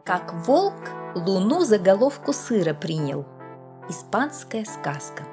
Как волк луну за головку сыра принял. Испанская сказка.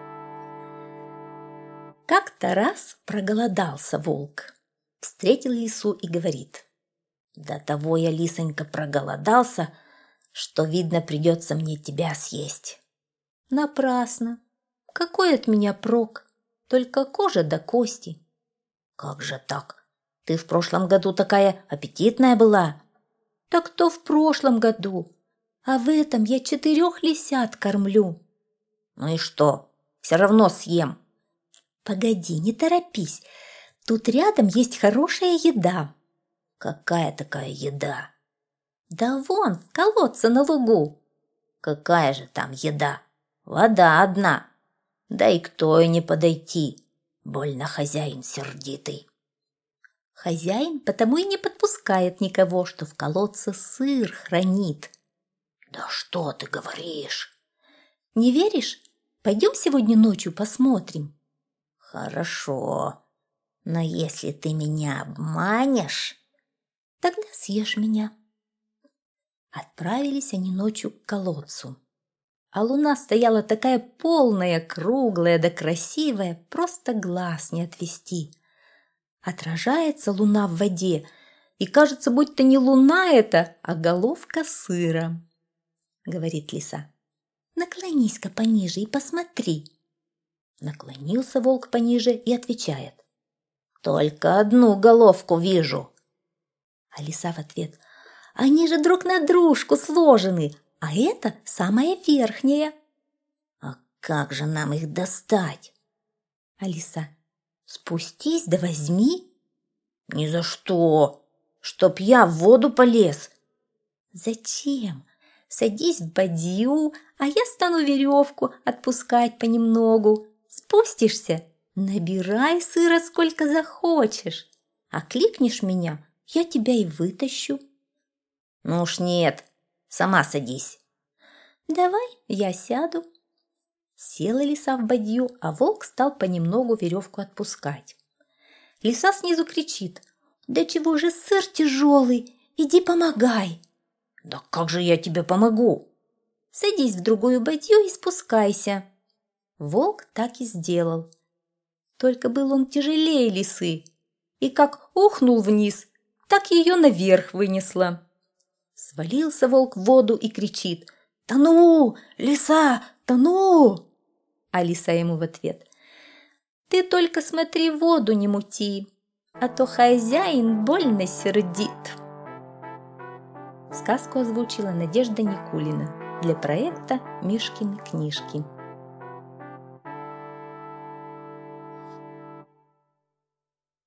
Как-то раз проголодался волк. Встретил лису и говорит: «До того я, лисонька, проголодался, что, видно, придется мне тебя съесть». «Напрасно. Какой от меня прок? Только кожа до кости». «Как же так? Ты в прошлом году такая аппетитная была». «Так то в прошлом году, а в этом я 4 лисят кормлю». «Ну и что? Все равно съем». «Погоди, не торопись. Тут рядом есть хорошая еда». «Какая такая еда?» «Да вон, в колодце на лугу». «Какая же там еда? Вода одна. Да и к той не подойти. Больно хозяин сердитый». «Хозяин потому и не подпускает никого, что в колодце сыр хранит». «Да что ты говоришь?» «Не веришь? Пойдем сегодня ночью посмотрим». «Хорошо, но если ты меня обманешь...» «Тогда съешь меня». Отправились они ночью к колодцу. А луна стояла такая полная, круглая да красивая, просто глаз не отвести. Отражается луна в воде, и кажется, будто не луна это, а головка сыра. Говорит лиса: «Наклонись-ка пониже и посмотри». Наклонился волк пониже и отвечает: «Только одну головку вижу». А лиса в ответ: «Они же друг на дружку сложены, а это самая верхняя». «А как же нам их достать?» А лиса: «Спустись да возьми». «Ни за что! Чтоб я в воду полез!» «Зачем? Садись в бадью, а я стану веревку отпускать понемногу. Спустишься, набирай сыра сколько захочешь. А кликнешь меня, я тебя и вытащу». «Ну уж нет, сама садись». «Давай, я сяду». Села лиса в бадью, а волк стал понемногу веревку отпускать. Лиса снизу кричит: «Да чего же сыр тяжелый? Иди помогай». «Да как же я тебе помогу?» «Садись в другую бадью и спускайся». Волк так и сделал. Только был он тяжелее лисы, и как ухнул вниз, так ее наверх вынесло. Свалился волк в воду и кричит: «Тону, лиса, тону!» А лиса ему в ответ: «Ты только смотри, воду не мути, а то хозяин больно сердит». Сказку озвучила Надежда Никулина для проекта «Мишкины книжки».